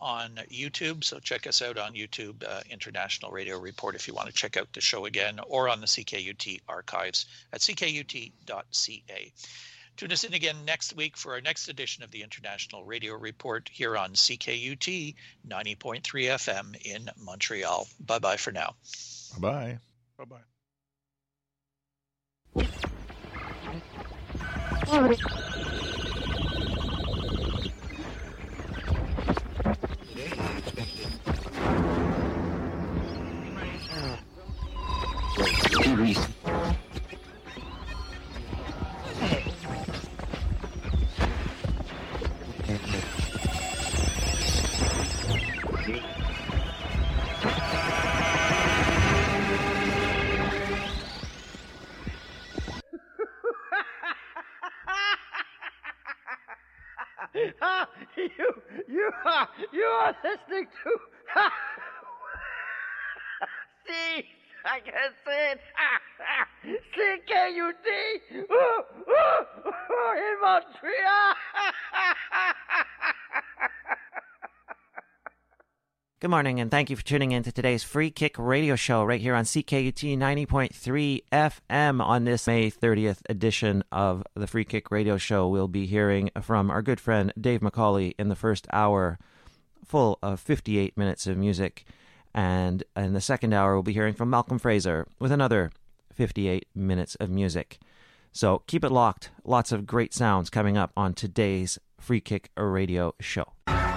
on YouTube. So check us out on YouTube, International Radio Report, if you want to check out the show again, or on the CKUT archives at ckut.ca. Tune us in again next week for our next edition of the International Radio Report here on CKUT 90.3 FM in Montreal. Bye-bye for now. Bye-bye. Bye-bye. You are listening to see, I can say it, CKUT in Montreal. Good morning, and thank you for tuning in to today's Free Kick Radio Show right here on CKUT 90.3 FM. On this May 30th edition of the Free Kick Radio Show, we'll be hearing from our good friend Dave McCauley in the first hour, full of 58 minutes of music. And in the second hour, we'll be hearing from Malcolm Fraser with another 58 minutes of music. So keep it locked. Lots of great sounds coming up on today's Free Kick Radio Show.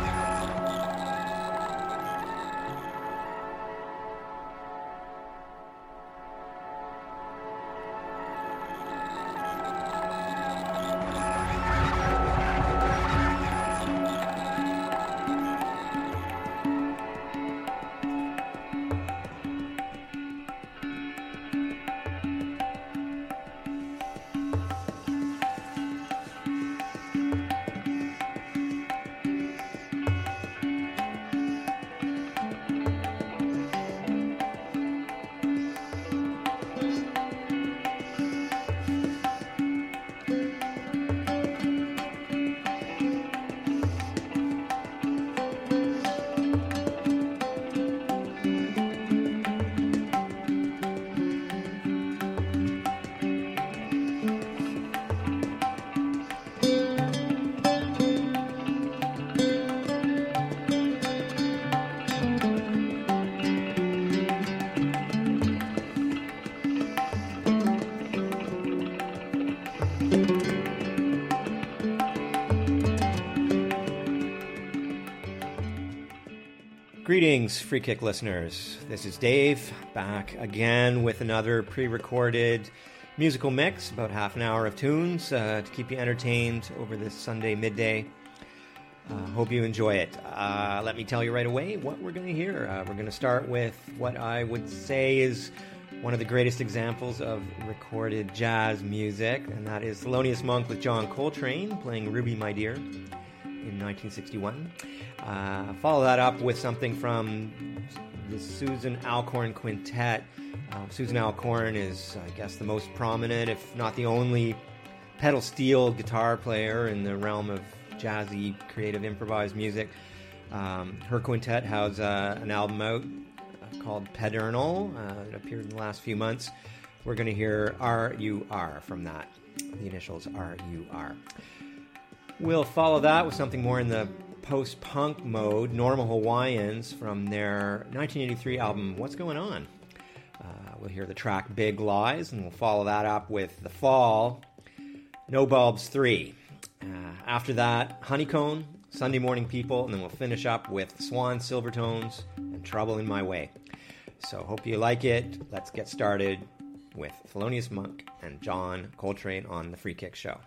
Greetings, Free Kick listeners. This is Dave, back again with another pre-recorded musical mix, about half an hour of tunes to keep you entertained over this Sunday midday. Hope you enjoy it. Let me tell you right away what we're going to hear. We're going to start with what I would say is one of the greatest examples of recorded jazz music, and that is Thelonious Monk with John Coltrane playing Ruby My Dear in 1961. Follow that up with something from the Susan Alcorn Quintet. Susan Alcorn is, I guess, the most prominent, if not the only, pedal steel guitar player in the realm of jazzy, creative, improvised music. Her quintet has an album out called Pedernal. It appeared in the last few months. We're going to hear R-U-R from that. The initials R-U-R. We'll follow that with something more in the post-punk mode, Normal Hawaiians from their 1983 album, What's Going On? We'll hear the track Big Lies, and we'll follow that up with The Fall, No Bulbs 3. After that, Honeycomb, Sunday Morning People, and then we'll finish up with Swan Silvertones and Trouble in My Way. So hope you like it. Let's get started with Thelonious Monk and John Coltrane on The Free Kick Show.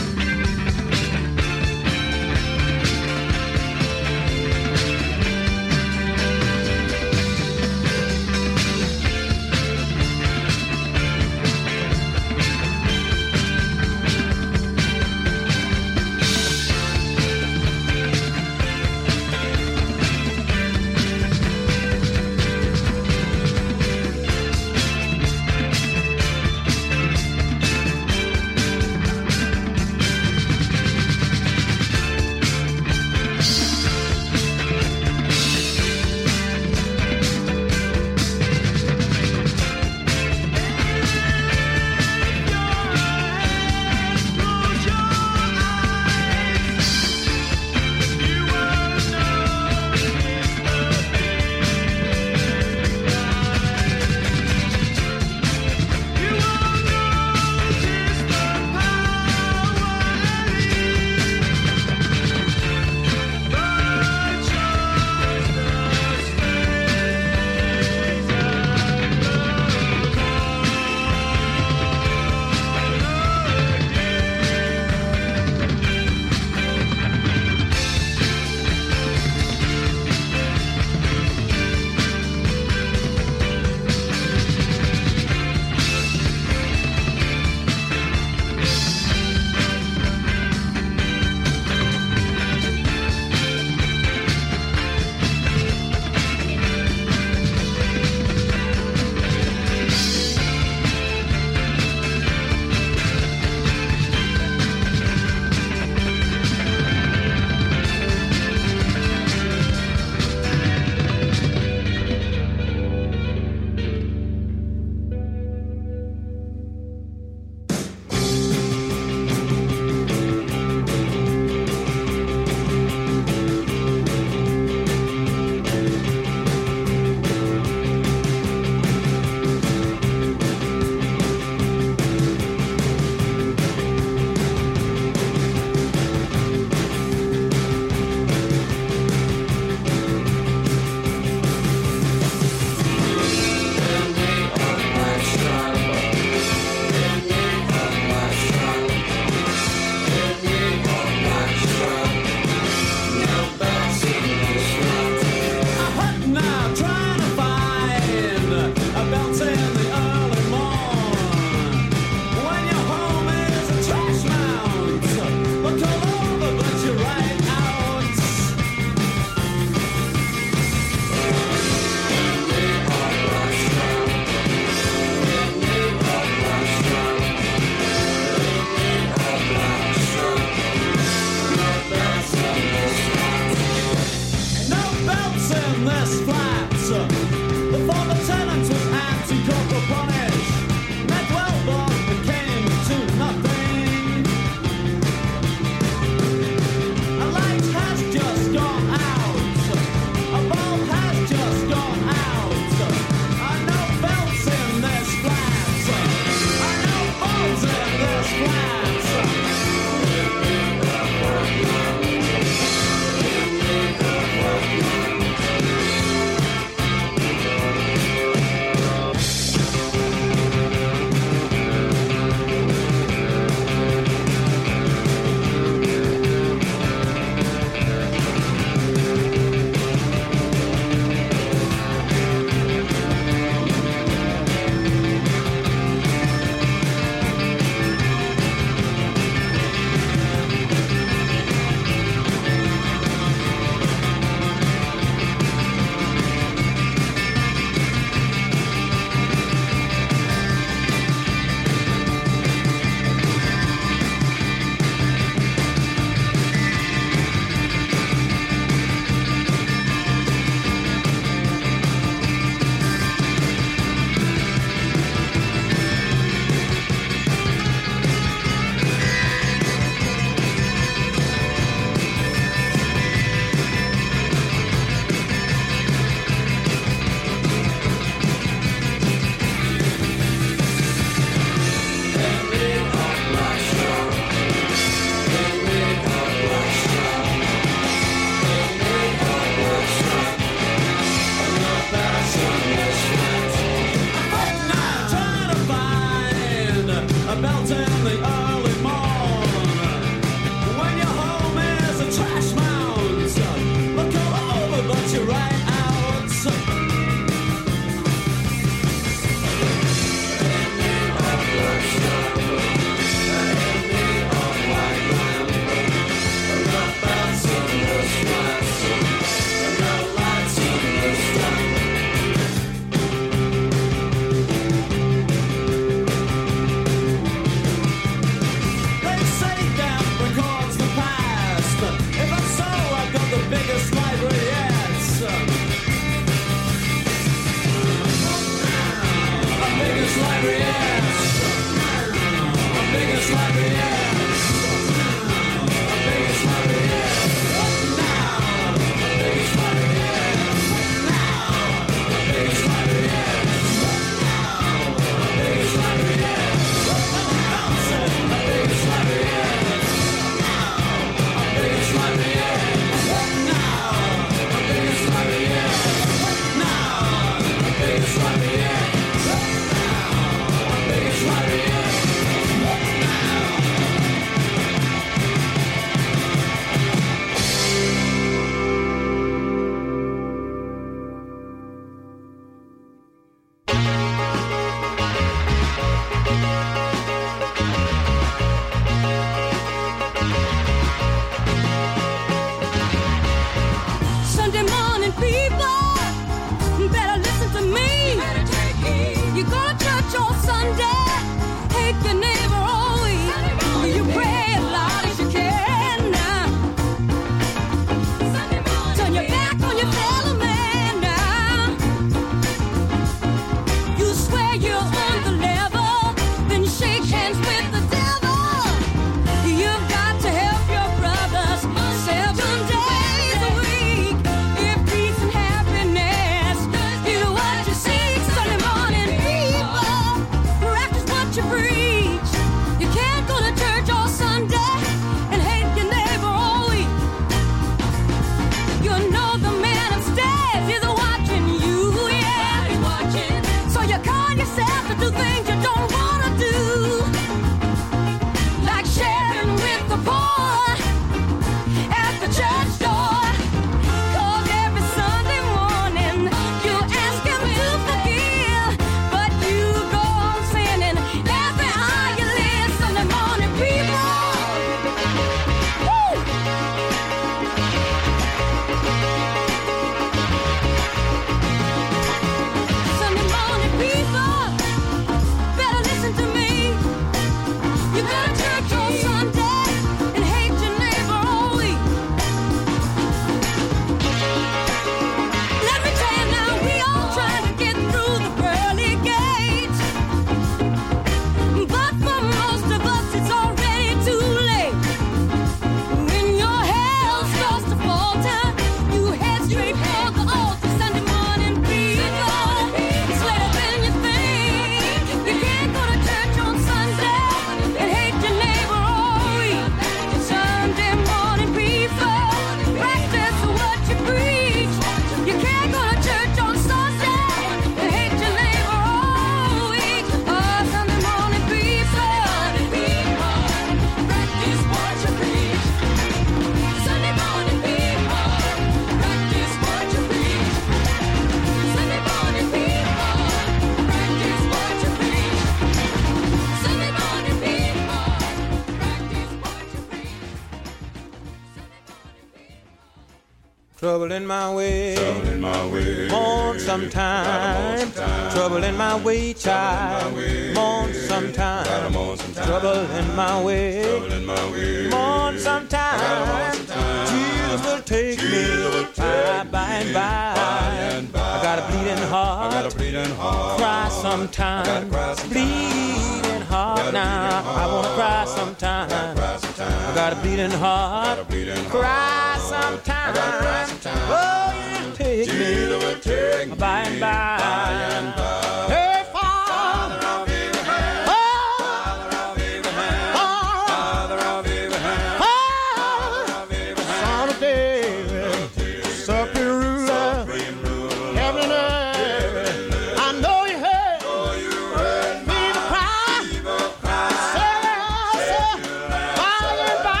Trouble in my way. Trouble in my way. Mourn sometime. Trouble in my way, child. Mourn sometime. Trouble in my way. Trouble in my way. Mourn sometime. Jesus will take me by and by. I got a bleeding heart. Cry sometime. Bleeding heart now. I wanna cry sometime. I got a bleeding heart. Cry sometime. Oh, you take me by and by. Hey, Father of Abraham. Father of Abraham. Father of Abraham. Father of Abraham. Son of David. Supreme ruler. Heaven and earth. I know you heard. Me the cry. Say, by and by.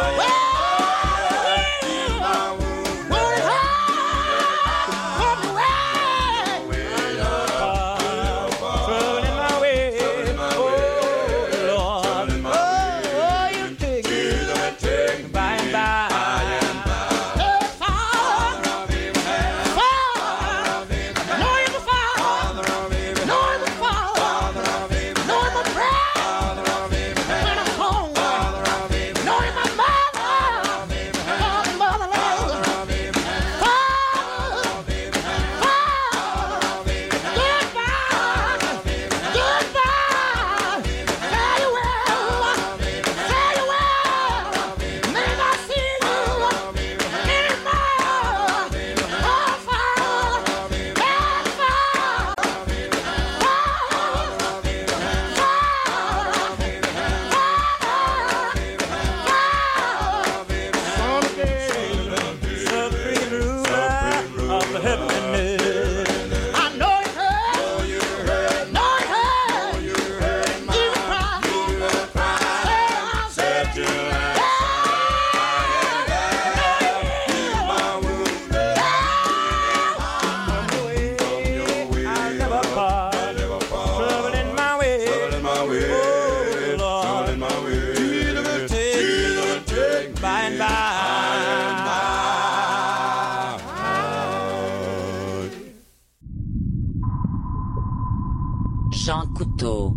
Jean Couteau.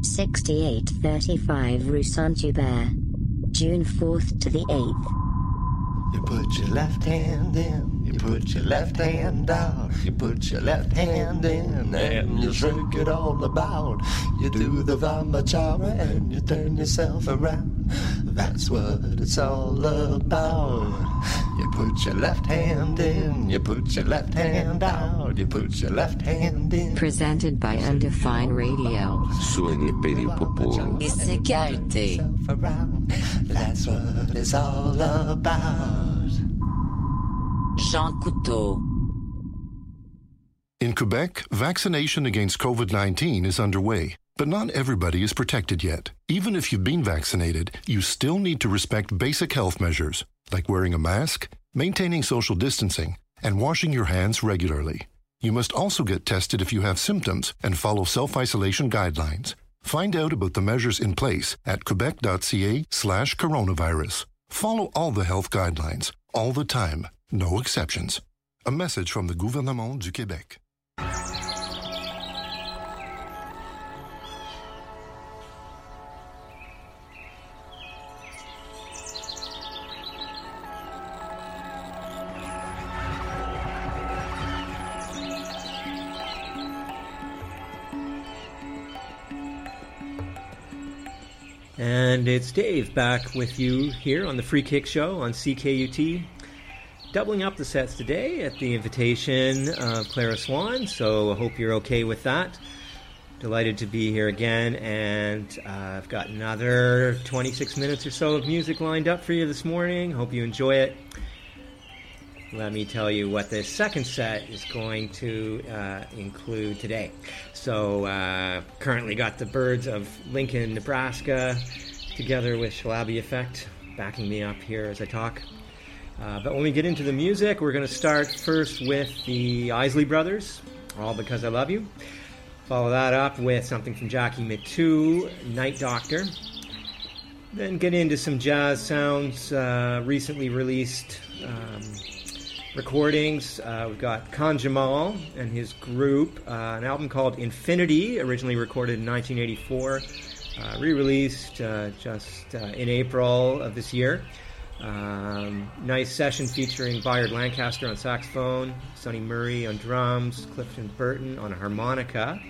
6835 Rue Saint-Hubert. June 4th to the 8th. You put your left hand in, you put your left hand out, you put your left hand in and you shake it all about. You do the Vamachara and you turn yourself around. That's what it's all about. You put your left hand in, you put your left hand out, you put your left hand in. Presented by Undefined Radio. Suoni per il popolo. E CKUT. That's what it's all about. Jean Couteau. In Quebec, vaccination against COVID-19 is underway, but not everybody is protected yet. Even if you've been vaccinated, you still need to respect basic health measures, like wearing a mask, maintaining social distancing, and washing your hands regularly. You must also get tested if you have symptoms and follow self-isolation guidelines. Find out about the measures in place at quebec.ca/coronavirus. Follow all the health guidelines, all the time, no exceptions. A message from the Gouvernement du Québec. And it's Dave back with you here on the Free Kick Show on CKUT. Doubling up the sets today at the invitation of Clara Swan, so I hope you're okay with that. Delighted to be here again, and I've got another 26 minutes or so of music lined up for you this morning. Hope you enjoy it. Let me tell you what the second set is going to include today. So, currently got the Birds of Lincoln, Nebraska, together with Shalabi Effect, backing me up here as I talk. But when we get into the music, we're going to start first with the Isley Brothers, All Because I Love You. Follow that up with something from Jackie Mittoo, Night Doctor. Then get into some jazz sounds, recently released recordings. We've got Khan Jamal and his group, an album called Infinity, originally recorded in 1984, re-released just in April of this year. Nice session featuring Bayard Lancaster on saxophone, Sonny Murray on drums, Clifton Burton on harmonica.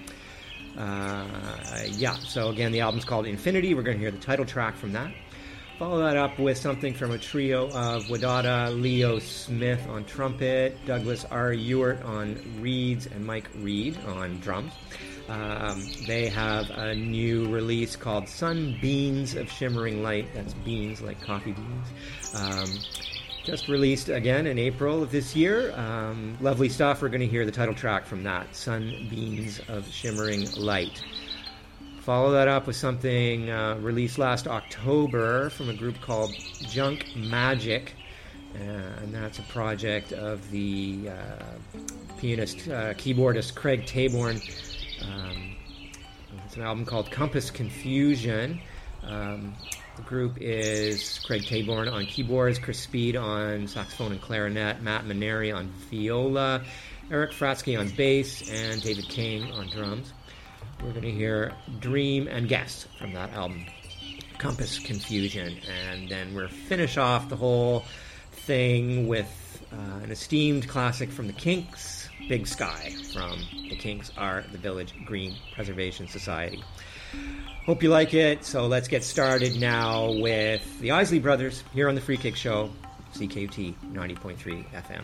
So again, the album's called Infinity. We're going to hear the title track from that. Follow that up with something from a trio of Wadada Leo Smith on trumpet, Douglas R. Ewart on reeds, and Mike Reed on drums. They have a new release called Sunbeams of Shimmering Light. That's beans like coffee beans. Just released again in April of this year. Lovely stuff. We're going to hear the title track from that, Sunbeams of Shimmering Light. Follow that up with something released last October from a group called Junk Magic. And that's a project of the pianist, keyboardist Craig Taborn. It's an album called Compass Confusion. The group is Craig Taborn on keyboards, Chris Speed on saxophone and clarinet, Matt Maneri on viola, Eric Fratsky on bass, and David King on drums. We're going to hear Dream and Guess from that album, Compass Confusion. And then we'll finish off the whole thing with an esteemed classic from the Kinks, Big Sky, from the Kinks are the Village Green Preservation Society. Hope you like it. So let's get started now with the Isley Brothers here on the Free Kick Show, CKUT 90.3 FM.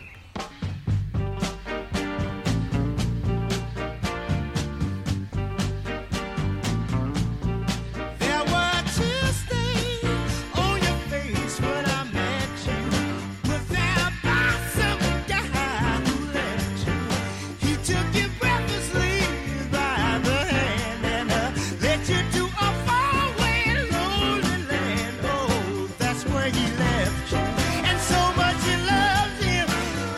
And so much he loves him.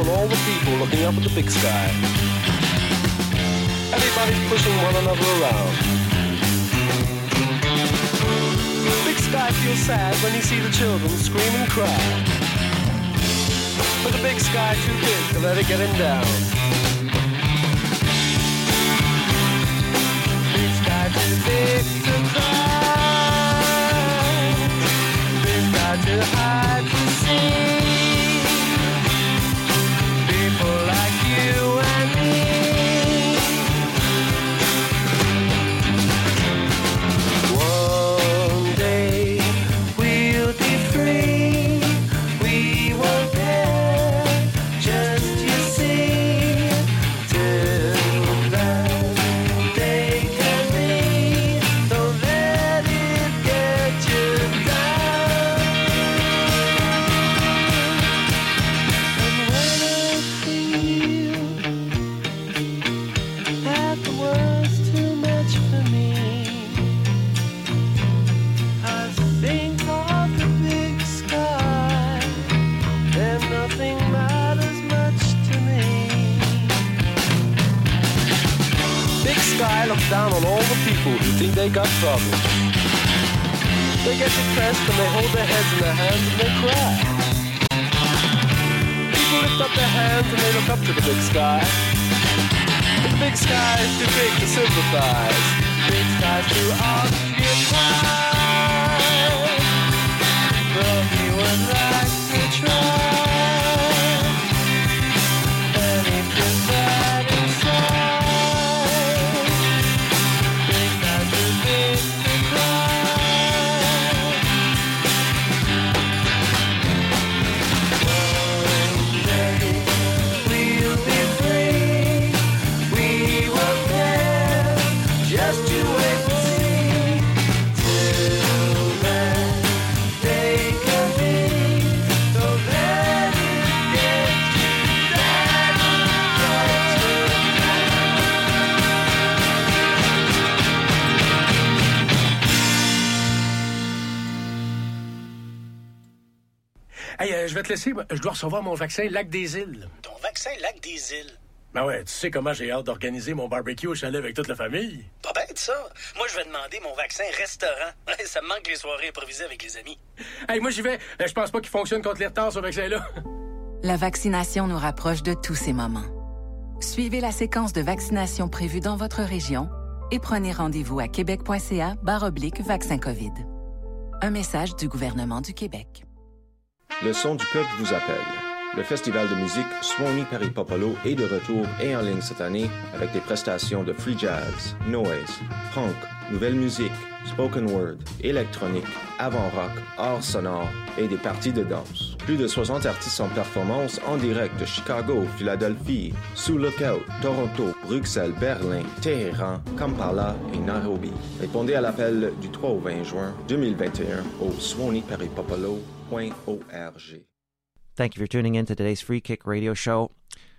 on all the people looking up at the big sky. Everybody's pushing one another around. Big sky feels sad when you see the children scream and cry. But the big sky too big to let it get him down. Big sky too big to cry. Big sky too high to see. People like you and me. One day we'll be free. We won't care, just you see. Till that day can be, don't let it get you down. And when I feel that the world's too much for me, I think of the big sky, and nothing matters much to me. Big sky looks down on all the people who think they got problems. They get depressed and they hold their heads in their hands and they cry. People lift up their hands and they look up to the big sky. But the big sky is too big to sympathize. Big sky's too occupied. But he would like to try. And he feels bad inside. Big sky's too big to cry. One day we'll be free. We will care, just you wait and see. Till then, they can be, don't let it get you down. Hey, je vais te laisser. Je dois recevoir mon vaccin Lac des Îles. Ton vaccin Lac des Îles? Ben ouais, tu sais comment j'ai hâte d'organiser mon barbecue au chalet avec toute la famille. Pas bête, ça. Moi, je vais demander mon vaccin restaurant. Ça me manque les soirées improvisées avec les amis. Hey, moi, j'y vais. Je pense pas qu'il fonctionne contre les retards, ce vaccin-là. La vaccination nous rapproche de tous ces moments. Suivez la séquence de vaccination prévue dans votre région et prenez rendez-vous à québec.ca/vaccin COVID. Un message du gouvernement du Québec. Le son du peuple vous appelle. Le festival de musique Swanee Perry-Popolo est de retour et en ligne cette année avec des prestations de free jazz, noise, punk, nouvelle musique, spoken word, électronique, avant-rock, art sonore et des parties de danse. Plus de 60 artistes en performance en direct de Chicago, Philadelphie, Sous Lookout, Toronto, Bruxelles, Berlin, Téhéran, Kampala et Nairobi. Répondez à l'appel du 3 au 20 juin 2021 au swaneeperrypopolo.org. Thank you for tuning in to today's Free Kick Radio Show.